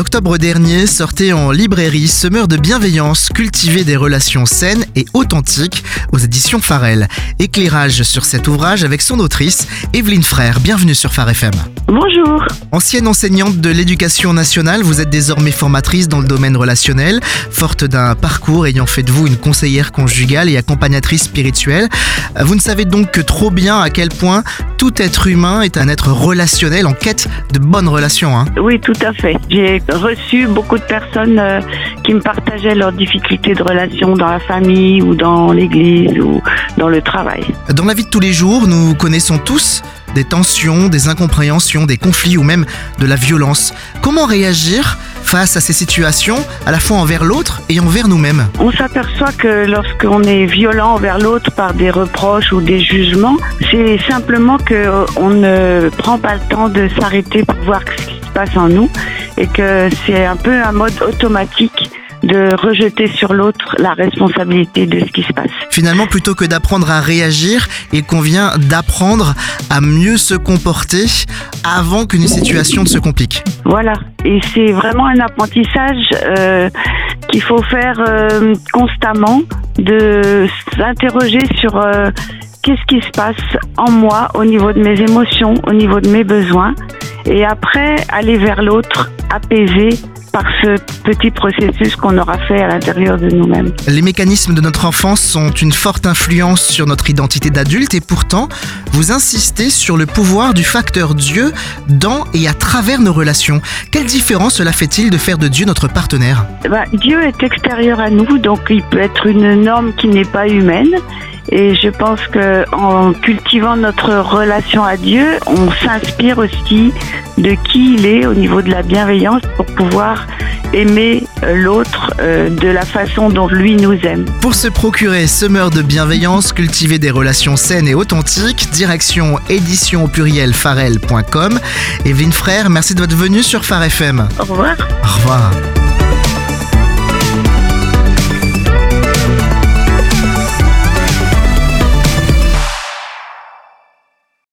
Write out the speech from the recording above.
octobre dernier sortait en librairie Semeur de bienveillance, cultiver des relations saines et authentiques aux éditions Farel. Éclairage sur cet ouvrage avec son autrice, Evelyne Frère. Bienvenue sur Phare FM. Bonjour. Ancienne enseignante de l'éducation nationale, vous êtes désormais formatrice dans le domaine relationnel, forte d'un parcours ayant fait de vous une conseillère conjugale et accompagnatrice spirituelle. Vous ne savez donc que trop bien à quel point tout être humain est un être relationnel en quête de bonnes relations. Oui, tout à fait. J'ai reçu beaucoup de personnes qui me partageaient leurs difficultés de relation dans la famille ou dans l'église ou dans le travail. Dans la vie de tous les jours, nous connaissons tous des tensions, des incompréhensions, des conflits ou même de la violence. Comment réagir face à ces situations, à la fois envers l'autre et envers nous-mêmes ? On s'aperçoit que lorsqu'on est violent envers l'autre par des reproches ou des jugements, c'est simplement qu'on ne prend pas le temps de s'arrêter pour voir ce qui se passe en nous et que c'est un peu un mode automatique de rejeter sur l'autre la responsabilité de ce qui se passe. Finalement, plutôt que d'apprendre à réagir, il convient d'apprendre à mieux se comporter avant qu'une situation ne se complique. Voilà, et c'est vraiment un apprentissage qu'il faut faire constamment, de s'interroger sur qu'est-ce qui se passe en moi au niveau de mes émotions, au niveau de mes besoins, et après aller vers l'autre, apaisé par ce petit processus qu'on aura fait à l'intérieur de nous-mêmes. Les mécanismes de notre enfance ont une forte influence sur notre identité d'adulte et pourtant, vous insistez sur le pouvoir du facteur Dieu dans et à travers nos relations. Quelle différence cela fait-il de faire de Dieu notre partenaire ? Dieu est extérieur à nous, donc il peut être une norme qui n'est pas humaine. Et je pense qu'en cultivant notre relation à Dieu, on s'inspire aussi de qui il est au niveau de la bienveillance pour pouvoir aimer l'autre de la façon dont lui nous aime. Pour se procurer Semeur de bienveillance, cultiver des relations saines et authentiques, direction édition au pluriel farel.com. Evelyne Frère, merci de votre venue sur Phare FM. Au revoir. Au revoir.